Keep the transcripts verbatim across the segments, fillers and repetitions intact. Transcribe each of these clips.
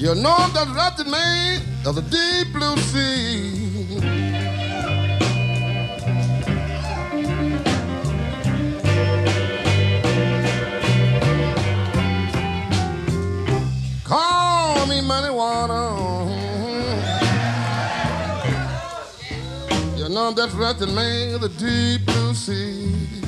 You know that wrapped man of the deep blue sea. Call me money water. You know that wrapped man of the deep blue sea.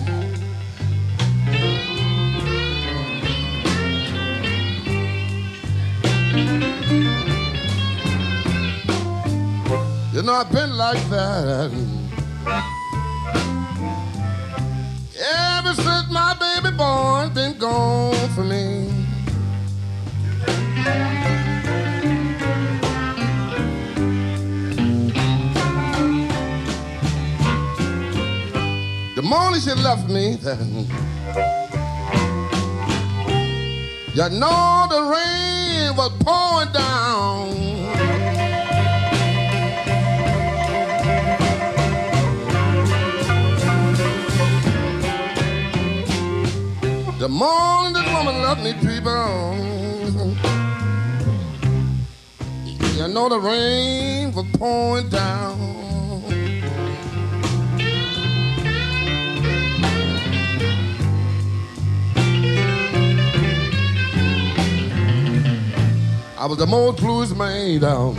You know, I've been like that ever since my baby boy been gone for me. The morning she left me, you know the rain was pouring down. The morning this woman left me, people, you know the rain was pouring down. I was the most bluest man down,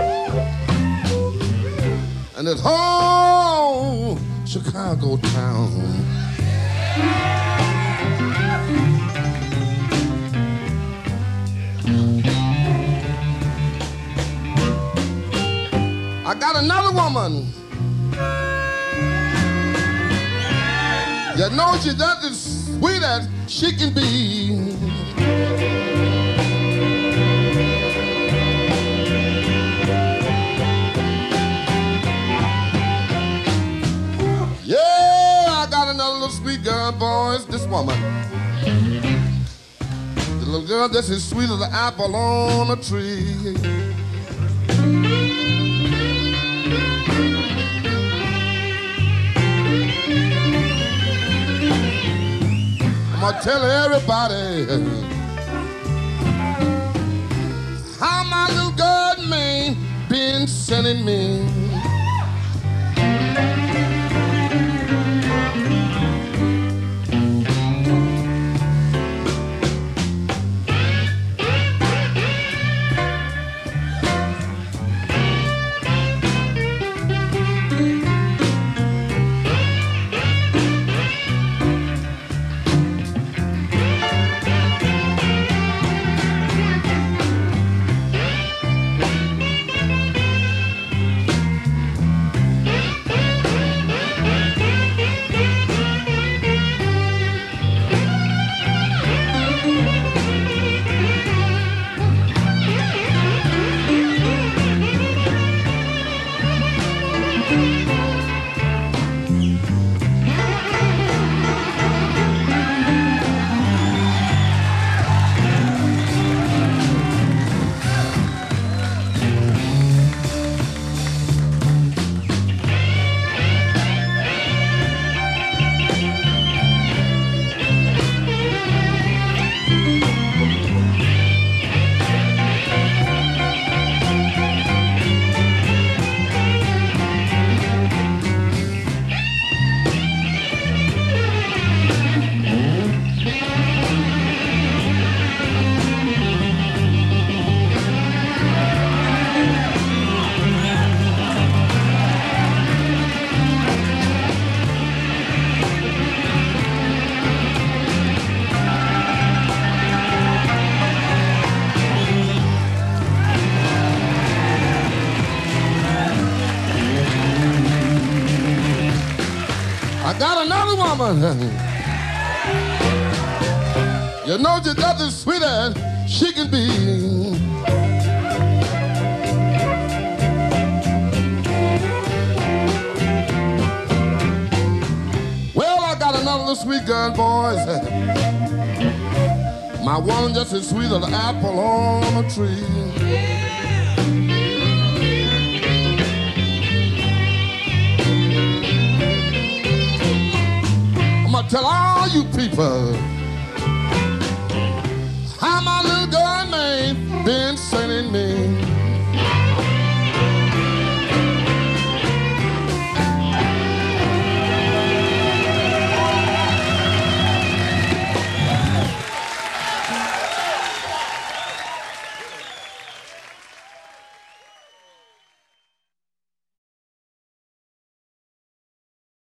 and this whole Chicago town. I got another woman. You know she's just as sweet as she can be. Yeah, I got another little sweet girl, boys. This woman. The little girl that's as sweet as an apple on a tree. I'm gonna tell everybody how my little God man been sending me. Got another woman. You know she's just as sweet as she can be. Well, I got another little sweet girl, boys. My one just as sweet as an apple on a tree. Tell all you people